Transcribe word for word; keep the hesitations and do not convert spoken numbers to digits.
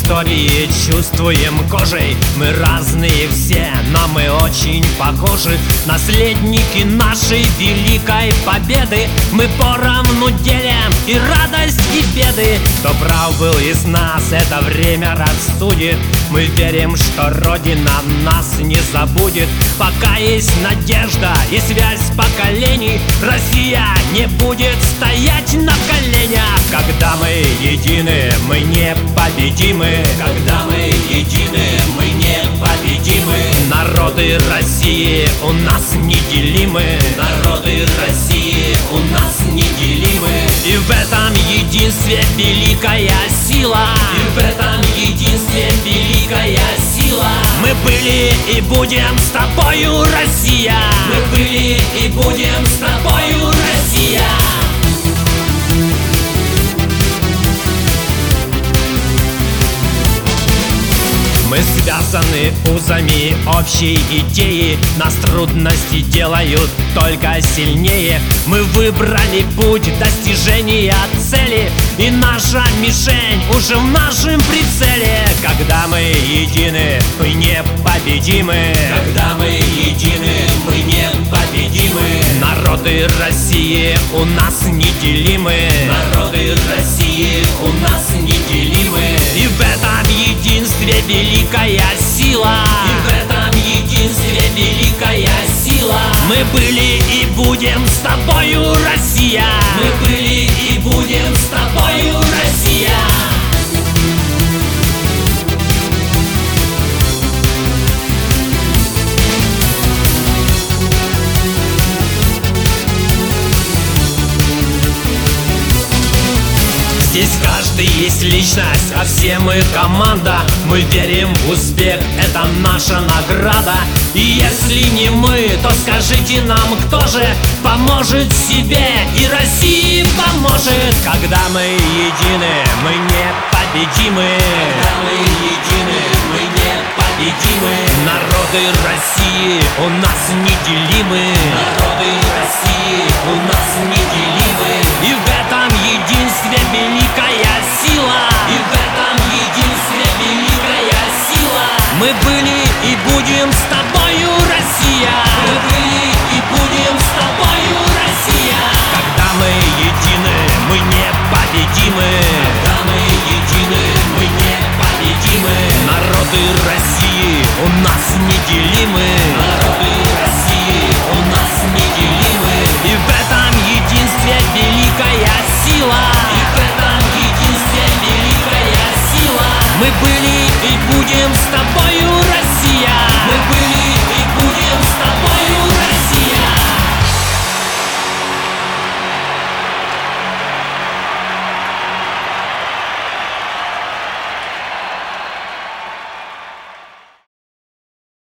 истории чувствуем кожей. Мы разные все, но мы очень похожи. Наследники нашей великой победы. Мы поровну делим и радость, и беды. Кто прав был из нас, это время рассудит. Мы верим, что Родина нас не забудет. Пока есть надежда и связь поколений, Россия не будет стоять на коленях. Когда мы едины, мы непобедимы. Когда мы едины, мы непобедимы. Народы России у нас неделимы. Народы России у нас неделимы. И в этом единстве великая сила. И в этом единстве великая сила. Мы были и будем с тобою, Россия. Мы были и будем с тобою, Россия. Мы связаны узами общей идеи. Нас трудности делают только сильнее. Мы выбрали путь достижения цели, и наша мишень уже в нашем прицеле. Когда мы едины, мы непобедимы. Когда мы едины, мы непобедимы. Народы России у нас неделимы. Народы России у нас неделимы. И в этом единстве великая сила. И в этом единстве великая сила. Мы были и будем с тобою, Россия. Мы были и будем с тобою, Россия. Здесь каждый есть личность, а все мы команда. Мы верим в успех, это наша награда. И если не мы, то скажите нам, кто же поможет себе и России поможет. Когда мы едины, мы непобедимы. Когда мы едины, мы непобедимы. Народы России у нас неделимы. Народы России у нас неделимы. И в этом единстве великая сила. И в этом единстве великая сила. Мы были и будем с тобою, Россия. Мы были и будем с тобою, Россия. Когда мы едины, мы непобедимы. Когда мы едины, мы непобедимы. Народы России у нас неделимы.